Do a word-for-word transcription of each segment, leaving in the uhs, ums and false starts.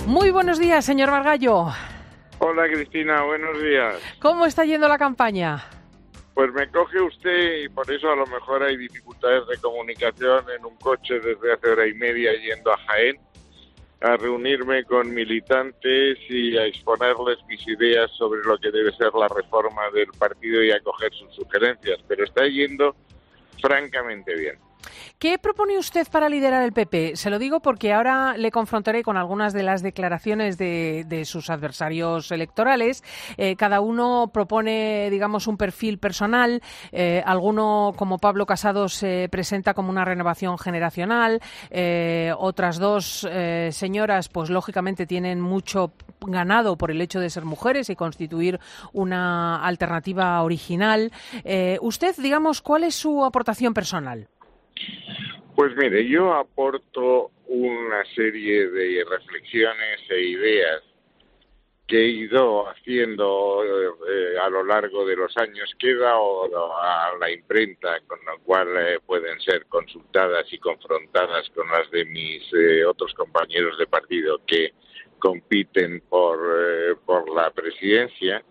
Muy buenos días, señor Margallo. Hola, Cristina, buenos días. ¿Cómo está yendo la campaña? Pues me coge usted y por eso a lo mejor hay dificultades de comunicación en un coche desde hace hora y media yendo a Jaén a reunirme con militantes y a exponerles mis ideas sobre lo que debe ser la reforma del partido y a coger sus sugerencias, pero está yendo francamente bien. ¿Qué propone usted para liderar el P P? Se lo digo porque ahora le confrontaré con algunas de las declaraciones de, de sus adversarios electorales. Eh, cada uno propone, digamos, un perfil personal. Eh, alguno, como Pablo Casado, se presenta como una renovación generacional. Eh, otras dos eh, señoras, pues lógicamente tienen mucho ganado por el hecho de ser mujeres y constituir una alternativa original. Eh, usted, digamos, ¿cuál es su aportación personal? Pues mire, yo aporto una serie de reflexiones e ideas que he ido haciendo eh, a lo largo de los años, que he dado a la imprenta, con lo cual eh, pueden ser consultadas y confrontadas con las de mis eh, otros compañeros de partido que compiten por, eh, por la presidencia.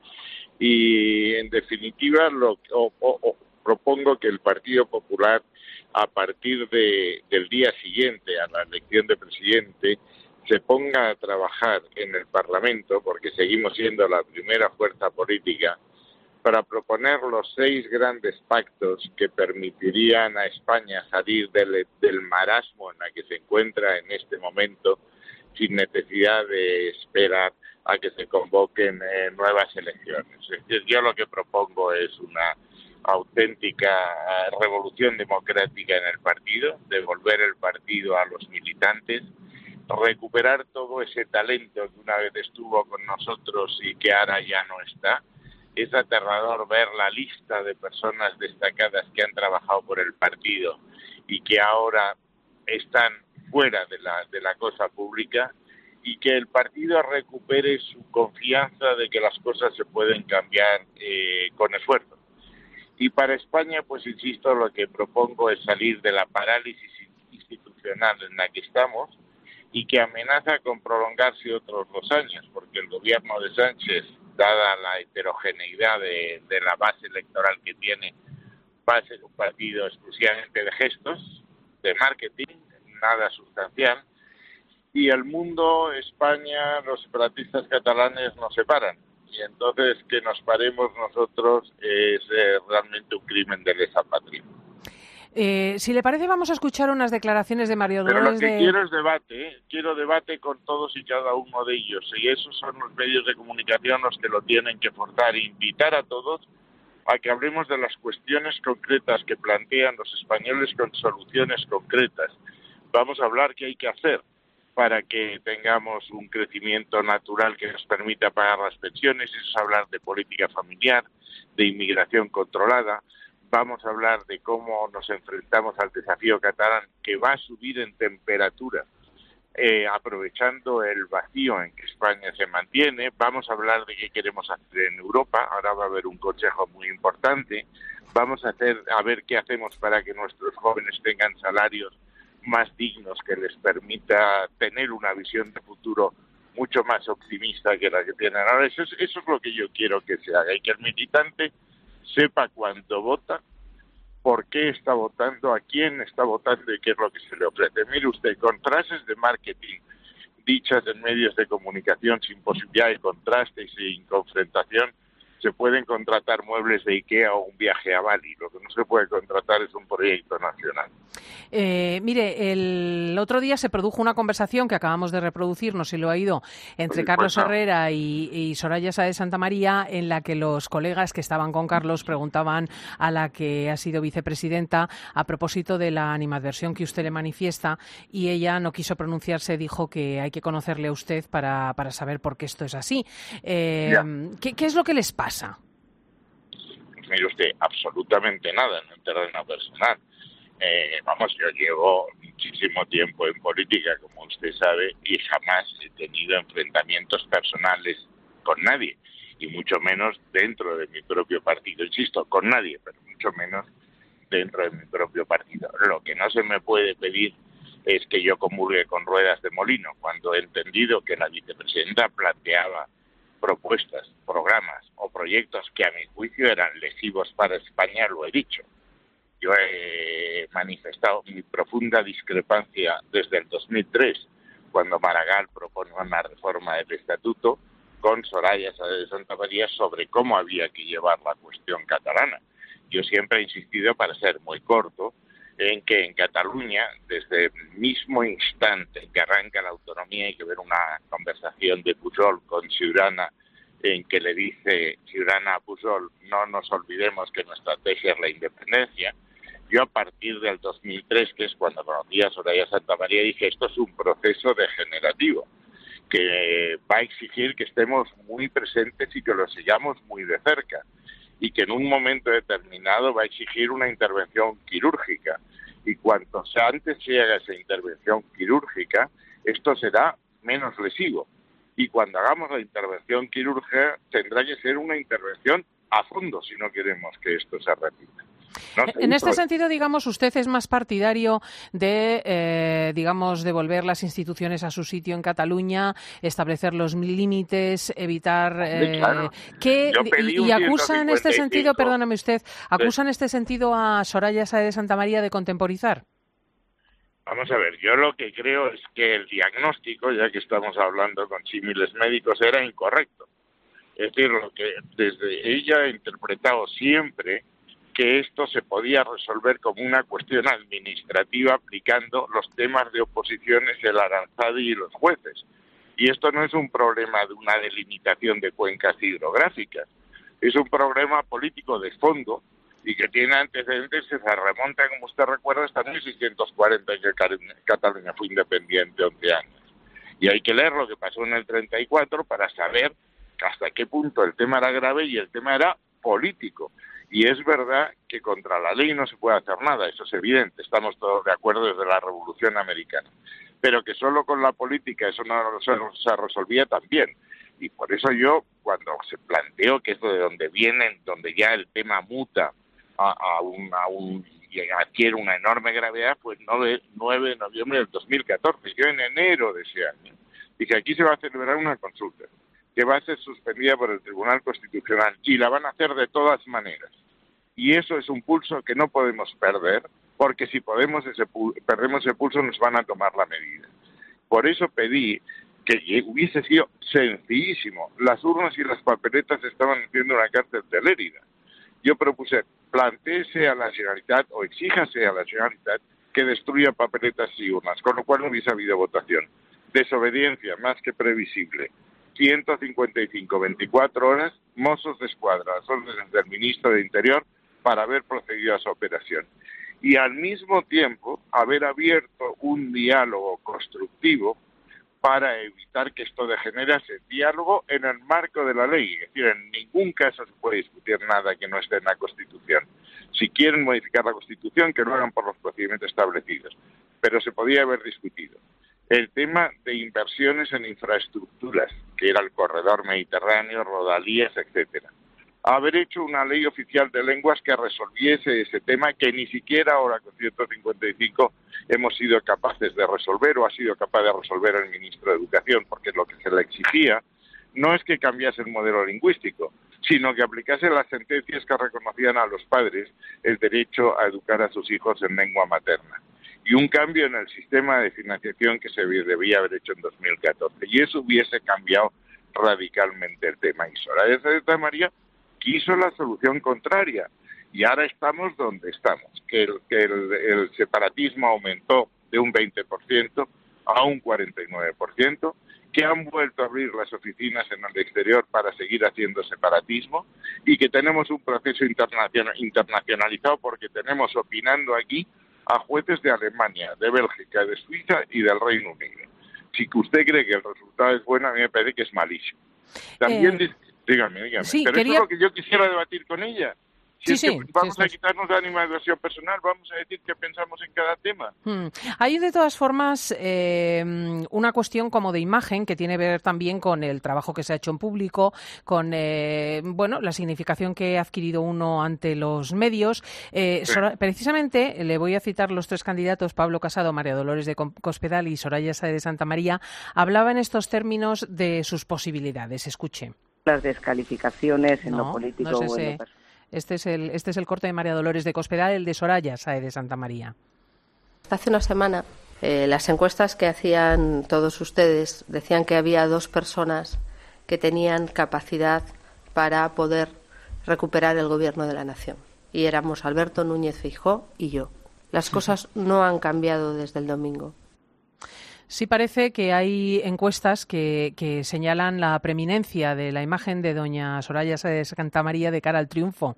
Y en definitiva lo o, o, o, propongo que el Partido Popular, a partir de, del día siguiente a la elección de presidente, se ponga a trabajar en el Parlamento, porque seguimos siendo la primera fuerza política, para proponer los seis grandes pactos que permitirían a España salir del, del marasmo en el que se encuentra en este momento, sin necesidad de esperar a que se convoquen eh, nuevas elecciones. Es decir, yo lo que propongo es una auténtica revolución democrática en el partido, devolver el partido a los militantes, recuperar todo ese talento que una vez estuvo con nosotros y que ahora ya no está. Es aterrador ver la lista de personas destacadas que han trabajado por el partido y que ahora están fuera de la, de la cosa pública, y que el partido recupere su confianza de que las cosas se pueden cambiar eh, con esfuerzo. Y para España, pues insisto, lo que propongo es salir de la parálisis institucional en la que estamos y que amenaza con prolongarse otros dos años, porque el gobierno de Sánchez, dada la heterogeneidad de, de la base electoral que tiene, va a ser un partido exclusivamente de gestos, de marketing, nada sustancial, y el mundo, España, los separatistas catalanes nos separan. Y entonces que nos paremos nosotros es eh, realmente un crimen de lesa patria. Eh, si le parece, vamos a escuchar unas declaraciones de María Dolores. Pero lo que de... quiero es debate, ¿eh? Quiero debate con todos y cada uno de ellos. Y esos son los medios de comunicación los que lo tienen que forzar. Invitar a todos a que hablemos de las cuestiones concretas que plantean los españoles con soluciones concretas. Vamos a hablar qué hay que hacer para que tengamos un crecimiento natural que nos permita pagar las pensiones. Eso es hablar de política familiar, de inmigración controlada. Vamos a hablar de cómo nos enfrentamos al desafío catalán, que va a subir en temperatura, eh, aprovechando el vacío en que España se mantiene. Vamos a hablar de qué queremos hacer en Europa. Ahora va a haber un consejo muy importante. Vamos a hacer a ver qué hacemos para que nuestros jóvenes tengan salarios más dignos, que les permita tener una visión de futuro mucho más optimista que la que tienen ahora. Eso es, eso es lo que yo quiero que se haga, y que el militante sepa cuánto vota, por qué está votando, a quién está votando y qué es lo que se le ofrece. Mire usted, con frases de marketing dichas en medios de comunicación sin posibilidad de contraste y sin confrontación, se pueden contratar muebles de IKEA o un viaje a Bali. Lo que no se puede contratar es un proyecto nacional. Eh, mire, el otro día se produjo una conversación que acabamos de reproducir, no sé si lo ha oído, entre Carlos Herrera y, y Soraya Sáez de Santamaría, en la que los colegas que estaban con Carlos preguntaban a la que ha sido vicepresidenta a propósito de la animadversión que usted le manifiesta, y ella no quiso pronunciarse, dijo que hay que conocerle a usted para, para saber por qué esto es así. Eh, ¿qué, ¿Qué es lo que les pasa? Pues mire usted, absolutamente nada en el terreno personal. Eh, vamos, yo llevo muchísimo tiempo en política, como usted sabe, y jamás he tenido enfrentamientos personales con nadie, y mucho menos dentro de mi propio partido. Insisto, con nadie, pero mucho menos dentro de mi propio partido. Lo que no se me puede pedir es que yo comulgue con ruedas de molino, cuando he entendido que la vicepresidenta planteaba propuestas, programas o proyectos que a mi juicio eran lesivos para España, lo he dicho. Yo he manifestado mi profunda discrepancia desde el dos mil tres, cuando Maragall propone una reforma del Estatuto, con Soraya Sáez de Santamaría sobre cómo había que llevar la cuestión catalana. Yo siempre he insistido, para ser muy corto, en que en Cataluña, desde el mismo instante que arranca la autonomía, hay que ver una conversación de Pujol con Ciurana, en que le dice Ciurana a Pujol, no nos olvidemos que nuestra estrategia es la independencia. Yo a partir del dos mil tres, que es cuando conocí a Soraya Santamaría, dije, esto es un proceso degenerativo, que va a exigir que estemos muy presentes y que lo sigamos muy de cerca, y que en un momento determinado va a exigir una intervención quirúrgica. Y cuanto antes se haga esa intervención quirúrgica, esto será menos lesivo. Y cuando hagamos la intervención quirúrgica, tendrá que ser una intervención a fondo si no queremos que esto se repita. No sé, en este sentido, digamos, usted es más partidario de, eh, digamos, devolver las instituciones a su sitio en Cataluña, establecer los límites, evitar eh, claro. que y, y acusa en este sentido, perdóname usted, acusa en este sentido a Soraya Sáez de Santamaría de contemporizar. Vamos a ver, yo lo que creo es que el diagnóstico, ya que estamos hablando con símiles médicos, era incorrecto. Es decir, lo que desde ella ha interpretado siempre que esto se podía resolver como una cuestión administrativa aplicando los temas de oposiciones, el Aranzadi y los jueces. Y esto no es un problema de una delimitación de cuencas hidrográficas, es un problema político de fondo y que tiene antecedentes que se remonta, como usted recuerda, hasta mil seiscientos cuarenta, que Cataluña fue independiente once años. Y hay que leer lo que pasó en el treinta y cuatro para saber hasta qué punto el tema era grave y el tema era político. Y es verdad que contra la ley no se puede hacer nada, eso es evidente, estamos todos de acuerdo desde la Revolución Americana. Pero que solo con la política eso no se resolvía también. Y por eso yo, cuando se planteó que es de donde vienen, donde ya el tema muta a, a, un, a un, y adquiere una enorme gravedad, pues nueve de noviembre del dos mil catorce, yo en enero de ese año, dije, aquí se va a celebrar una consulta que va a ser suspendida por el Tribunal Constitucional y la van a hacer de todas maneras. Y eso es un pulso que no podemos perder, porque si podemos ese perdemos ese pulso nos van a tomar la medida. Por eso pedí que hubiese sido sencillísimo. Las urnas y las papeletas estaban haciendo una cárcel de Lérida. Yo propuse, plantéese a la Generalitat o exíjase a la Generalitat que destruya papeletas y urnas, con lo cual no hubiese habido votación. Desobediencia más que previsible. ciento cincuenta y cinco, veinticuatro horas, Mossos de Escuadra, las órdenes del ministro de Interior, para haber procedido a esa operación. Y al mismo tiempo haber abierto un diálogo constructivo para evitar que esto degenerase. Diálogo en el marco de la ley, es decir, en ningún caso se puede discutir nada que no esté en la Constitución. Si quieren modificar la Constitución, que lo hagan por los procedimientos establecidos, pero se podía haber discutido. El tema de inversiones en infraestructuras, que era el corredor mediterráneo, rodalías, etcétera. Haber hecho una ley oficial de lenguas que resolviese ese tema que ni siquiera ahora con ciento cincuenta y cinco hemos sido capaces de resolver o ha sido capaz de resolver el ministro de Educación, porque lo que se le exigía no es que cambiase el modelo lingüístico, sino que aplicase las sentencias que reconocían a los padres el derecho a educar a sus hijos en lengua materna. Y un cambio en el sistema de financiación que se debía haber hecho en dos mil catorce. Y eso hubiese cambiado radicalmente el tema. Y Soraya Sáez de Santamaría quiso la solución contraria. Y ahora estamos donde estamos, que el, que el, el separatismo aumentó de un veinte por ciento a un cuarenta y nueve por ciento, que han vuelto a abrir las oficinas en el exterior para seguir haciendo separatismo y que tenemos un proceso internacional, internacionalizado porque tenemos opinando aquí a jueces de Alemania, de Bélgica, de Suiza y del Reino Unido. Si usted cree que el resultado es bueno, a mí me parece que es malísimo. También, eh, dígame, dígame, sí, pero quería... eso es lo que yo quisiera debatir con ella. Si sí, es sí. que vamos sí, a quitarnos la animadversión personal, vamos a decir qué pensamos en cada tema. Hmm. Hay de todas formas eh, una cuestión como de imagen que tiene que ver también con el trabajo que se ha hecho en público, con eh, bueno la significación que ha adquirido uno ante los medios. Eh, Sí. Sora, precisamente le voy a citar los tres candidatos, Pablo Casado, María Dolores de Cospedal y Soraya Sáez de Santamaría, hablaba en estos términos de sus posibilidades. Escuche. Las descalificaciones en no, lo político no es o en lo ese. personal. Este es el este es el corte de María Dolores de Cospedal, el de Soraya Sáez de Santamaría. Hace una semana eh, las encuestas que hacían todos ustedes decían que había dos personas que tenían capacidad para poder recuperar el gobierno de la nación. Y éramos Alberto Núñez Feijóo y yo. Las cosas no han cambiado desde el domingo. Sí parece que hay encuestas que, que señalan la preeminencia de la imagen de doña Soraya Sáez de Santamaría de cara al triunfo.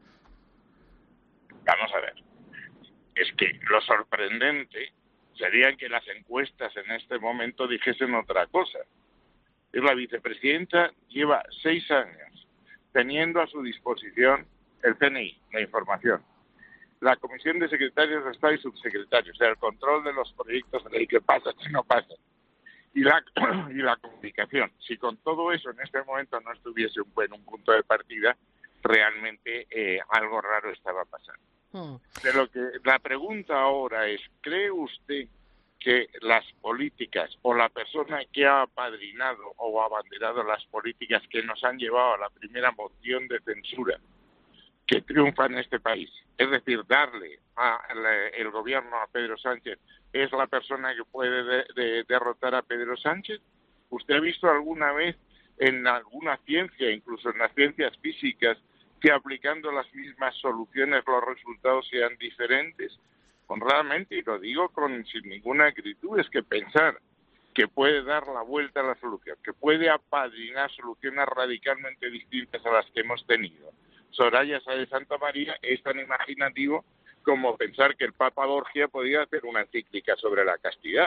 Vamos a ver. Es que lo sorprendente sería que las encuestas en este momento dijesen otra cosa. Es la vicepresidenta lleva seis años teniendo a su disposición el C N I, la información, la Comisión de Secretarios de Estado y Subsecretarios, o sea, el control de los proyectos de ley que pasan y no pasan, y la, y la comunicación. Si con todo eso en este momento no estuviese un buen un punto de partida, realmente eh, algo raro estaba pasando. Hmm. De lo que la pregunta ahora es, ¿cree usted que las políticas o la persona que ha apadrinado o abanderado las políticas que nos han llevado a la primera moción de censura que triunfa en este país, es decir, darle a la, el gobierno a Pedro Sánchez, es la persona que puede de, de, derrotar a Pedro Sánchez? ¿Usted ha visto alguna vez en alguna ciencia, incluso en las ciencias físicas, que aplicando las mismas soluciones los resultados sean diferentes? Honradamente, y lo digo con sin ninguna acritud, es que pensar que puede dar la vuelta a la solución, que puede apadrinar soluciones radicalmente distintas a las que hemos tenido Soraya Sáez de Santamaría es tan imaginativo como pensar que el Papa Borgia podía hacer una encíclica sobre la castidad.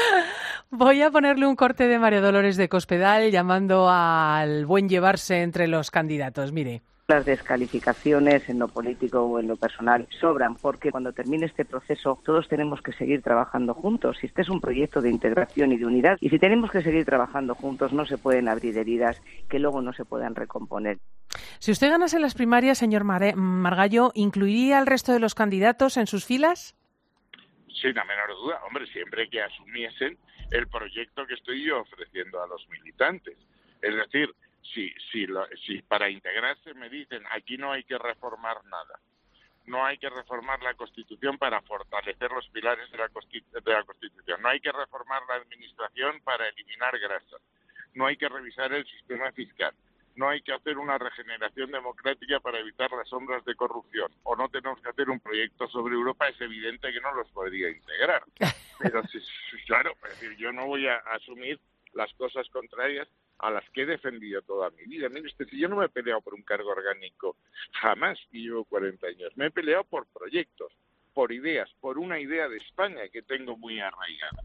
Voy a ponerle un corte de María Dolores de Cospedal llamando al buen llevarse entre los candidatos. Mire. Las descalificaciones en lo político o en lo personal sobran, porque cuando termine este proceso todos tenemos que seguir trabajando juntos. Si este es un proyecto de integración y de unidad, y si tenemos que seguir trabajando juntos, no se pueden abrir heridas que luego no se puedan recomponer. Si usted ganase las primarias, señor Mar- Margallo, ¿incluiría al resto de los candidatos en sus filas? Sin la menor duda, hombre, siempre que asumiesen el proyecto que estoy yo ofreciendo a los militantes. Es decir, Si, si, lo, si para integrarse me dicen aquí no hay que reformar nada, no hay que reformar la Constitución para fortalecer los pilares de la, de la Constitución, no hay que reformar la Administración para eliminar grasas, no hay que revisar el sistema fiscal, no hay que hacer una regeneración democrática para evitar las sombras de corrupción, o no tenemos que hacer un proyecto sobre Europa, es evidente que no los podría integrar. Pero si, claro, es decir, yo no voy a asumir las cosas contrarias a las que he defendido toda mi vida. Mire usted, si yo no me he peleado por un cargo orgánico jamás, y llevo cuarenta años, me he peleado por proyectos, por ideas, por una idea de España que tengo muy arraigada.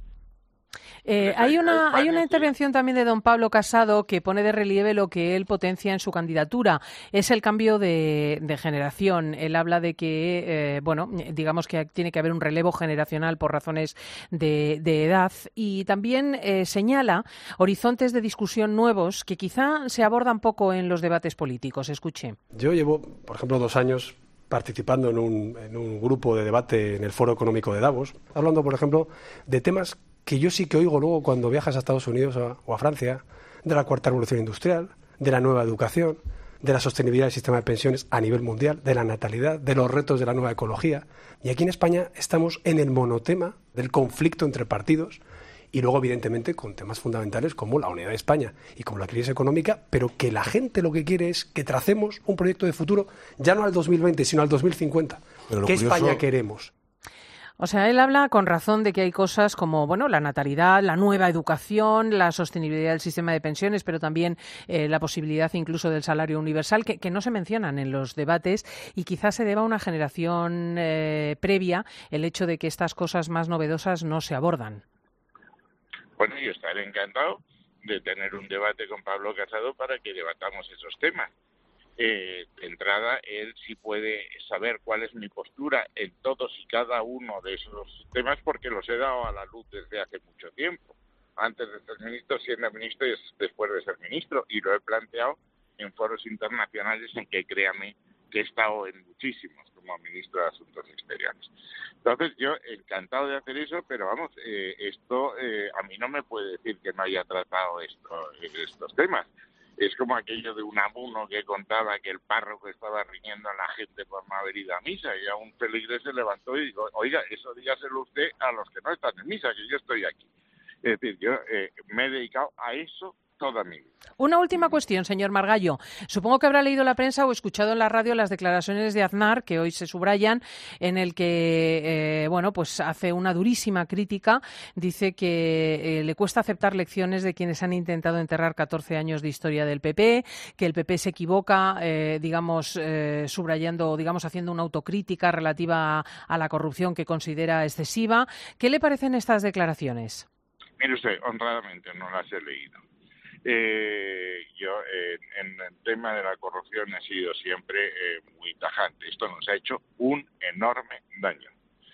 Eh, hay una hay una intervención también de don Pablo Casado que pone de relieve lo que él potencia en su candidatura. Es el cambio de, de generación. Él habla de que, eh, bueno, digamos que tiene que haber un relevo generacional por razones de, de edad y también eh, señala horizontes de discusión nuevos que quizá se abordan poco en los debates políticos. Escuche. Yo llevo, por ejemplo, dos años participando en un, en un grupo de debate en el Foro Económico de Davos, hablando, por ejemplo, de temas que yo sí que oigo luego cuando viajas a Estados Unidos a, o a Francia, de la cuarta revolución industrial, de la nueva educación, de la sostenibilidad del sistema de pensiones a nivel mundial, de la natalidad, de los retos de la nueva ecología. Y aquí en España estamos en el monotema del conflicto entre partidos y luego, evidentemente, con temas fundamentales como la unidad de España y como la crisis económica, pero que la gente lo que quiere es que tracemos un proyecto de futuro ya no al dos mil veinte, sino al dos mil cincuenta. ¿Qué curioso... España queremos? O sea, él habla con razón de que hay cosas como, bueno, la natalidad, la nueva educación, la sostenibilidad del sistema de pensiones, pero también eh, la posibilidad incluso del salario universal, que, que no se mencionan en los debates y quizás se deba a una generación eh, previa el hecho de que estas cosas más novedosas no se abordan. Bueno, yo estaré encantado de tener un debate con Pablo Casado para que debatamos esos temas. Eh, de entrada, él sí puede saber cuál es mi postura en todos y cada uno de esos temas porque los he dado a la luz desde hace mucho tiempo. Antes de ser ministro, siendo ministro y después de ser ministro. Y lo he planteado en foros internacionales en que, créame, que he estado en muchísimos como ministro de Asuntos Exteriores. Entonces, yo encantado de hacer eso, pero vamos, eh, esto eh, a mí no me puede decir que no haya tratado esto, estos temas. Es como aquello de Unamuno que contaba que el párroco estaba riñendo a la gente por no haber ido a misa y a un feligrés se levantó y dijo, oiga, eso dígaselo usted a los que no están en misa, que yo estoy aquí. Es decir, yo eh, me he dedicado a eso toda mi vida. Una última cuestión, señor Margallo. Supongo que habrá leído la prensa o escuchado en la radio las declaraciones de Aznar, que hoy se subrayan, en el que, eh, bueno, pues hace una durísima crítica. Dice que eh, le cuesta aceptar lecciones de quienes han intentado enterrar catorce años de historia del P P, que el P P se equivoca, eh, digamos, eh, subrayando, digamos, haciendo una autocrítica relativa a la corrupción que considera excesiva. ¿Qué le parecen estas declaraciones? Mire usted, honradamente no las he leído. Eh, yo eh, en el tema de la corrupción he sido siempre eh, muy tajante. Esto nos ha hecho un enorme daño.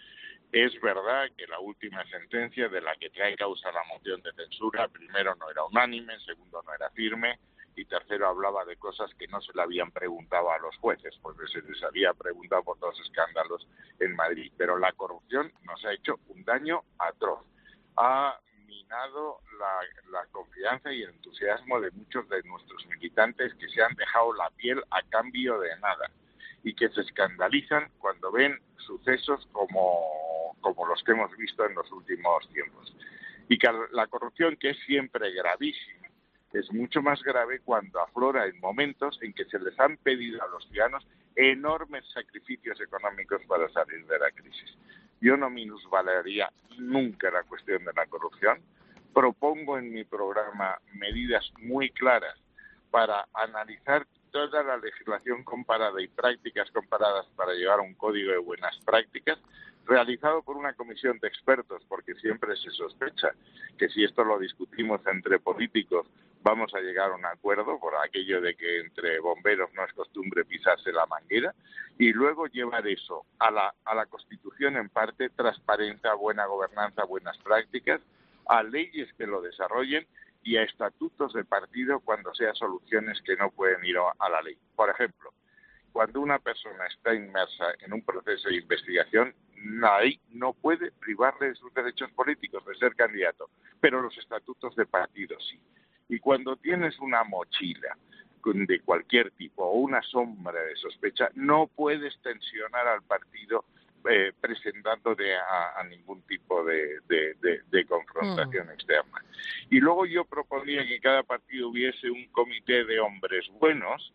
Es verdad que la última sentencia de la que trae causa la moción de censura, primero no era unánime, segundo no era firme y tercero hablaba de cosas que no se le habían preguntado a los jueces, porque se les había preguntado por todos los escándalos en Madrid. Pero la corrupción nos ha hecho un daño atroz. Ha minado la, la confianza y el entusiasmo de muchos de nuestros militantes que se han dejado la piel a cambio de nada y que se escandalizan cuando ven sucesos como, como los que hemos visto en los últimos tiempos. Y que la corrupción, que es siempre gravísima, es mucho más grave cuando aflora en momentos en que se les han pedido a los ciudadanos enormes sacrificios económicos para salir de la crisis. Yo no minusvalaría nunca la cuestión de la corrupción. Propongo en mi programa medidas muy claras para analizar toda la legislación comparada y prácticas comparadas para llevar a un código de buenas prácticas, realizado por una comisión de expertos, porque siempre se sospecha que si esto lo discutimos entre políticos vamos a llegar a un acuerdo por aquello de que entre bomberos no es costumbre pisarse la manguera, y luego llevar eso a la, a la Constitución en parte, transparencia, buena gobernanza, buenas prácticas, a leyes que lo desarrollen y a estatutos de partido cuando sea soluciones que no pueden ir a la ley. Por ejemplo, cuando una persona está inmersa en un proceso de investigación, la ley no puede privarle de sus derechos políticos de ser candidato, pero los estatutos de partido sí. Y cuando tienes una mochila de cualquier tipo o una sombra de sospecha, no puedes tensionar al partido eh, presentándote a, a ningún tipo de, de, de, de confrontación mm. externa. Y luego yo proponía que cada partido hubiese un comité de hombres buenos,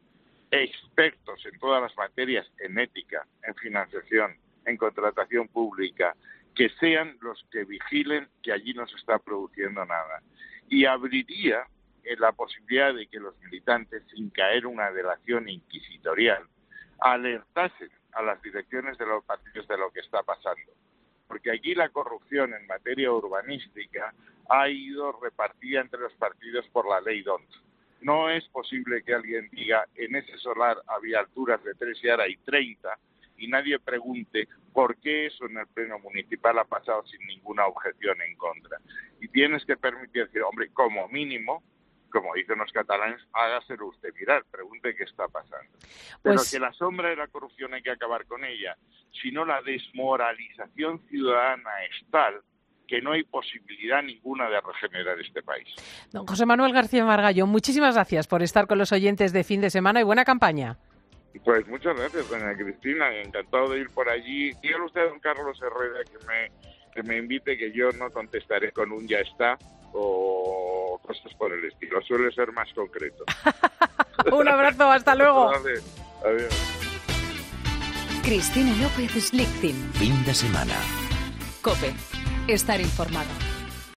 expertos en todas las materias, en ética, en financiación, en contratación pública, que sean los que vigilen que allí no se está produciendo nada. Y abriría en la posibilidad de que los militantes, sin caer una delación inquisitorial, alertasen a las direcciones de los partidos de lo que está pasando. Porque aquí la corrupción en materia urbanística ha ido repartida entre los partidos por la ley D O N T. No es posible que alguien diga, en ese solar había alturas de tres y ahora hay treinta, y nadie pregunte por qué eso en el pleno municipal ha pasado sin ninguna objeción en contra. Y tienes que permitir decir, hombre, como mínimo, como dicen los catalanes, hágaselo usted mirar, pregunte qué está pasando. Pero pues... que la sombra de la corrupción hay que acabar con ella, si no la desmoralización ciudadana es tal que no hay posibilidad ninguna de regenerar este país. Don José Manuel García Margallo, muchísimas gracias por estar con los oyentes de fin de semana y buena campaña. Pues muchas gracias, doña Cristina, encantado de ir por allí. Dígale usted a don Carlos Herrera que me, que me invite, que yo no contestaré con un ya está o cosas por el estilo, suele ser más concreto. Un abrazo, hasta luego. Vale, adiós. Cristina López Slichting. Fin de semana. COPE. Estar informado.